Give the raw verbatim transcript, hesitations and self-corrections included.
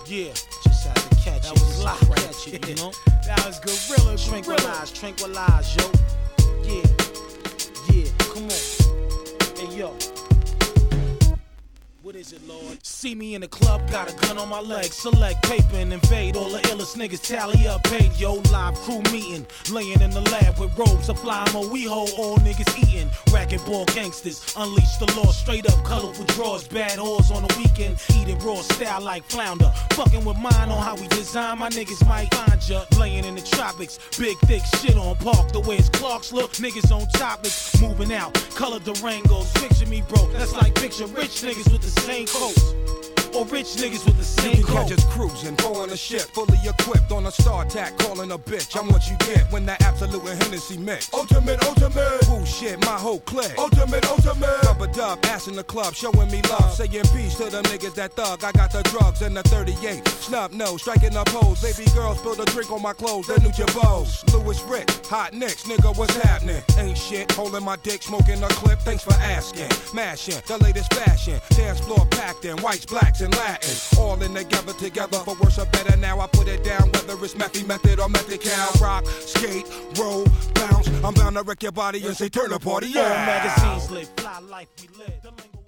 Yeah. Just had to catch That it. was live, Right. catch it, you know? That was gorilla, Tranquilize, tranquilize, yo. Yeah, yeah, come on. Hey, yo. What is it, Lord? See me in the club, got a gun on my leg. Select paper and invade. All the illest niggas tally up, paid. Yo, live crew meeting. Laying in the lab with robes, supply mo. We hold all niggas eating. Racquetball gangsters. Unleash the law, straight up colorful drawers. Bad whores on the weekend. Eating raw style like flounder. Fucking with mine on how we design. My niggas might find ya. Laying in the tropics. Big, thick shit on park. The way his Clarks look. Niggas on topics. Moving out. Colored Durangos. Picture me, bro. That's like picture rich niggas with the same coats. Or rich niggas with the same You can coat. catch us cruising, throwing a ship, fully equipped on a star tack, calling a bitch. I'm what you get when that absolute and Hennessy mix. Ultimate, ultimate, bullshit, my whole clique. Ultimate, ultimate, rubber dub, ass in the club, showing me love, saying peace to them niggas that thug. I got the drugs and the thirty-eight, snub nose, striking up hoes. Baby girls spilled a drink on my clothes, the new Jabos. Louis Rick, hot nicks, nigga, what's happening? Ain't shit, holding my dick, smoking a clip. Thanks for asking, mashing the latest fashion, dance floor packed in whites, blacks, and Latin. All in together, together for worse or better. Now I put it down, whether it's Methy Method or Method Cow. Rock, skate, roll, bounce. I'm bound to wreck your body and say turn the party All out. magazines lit, fly life we live.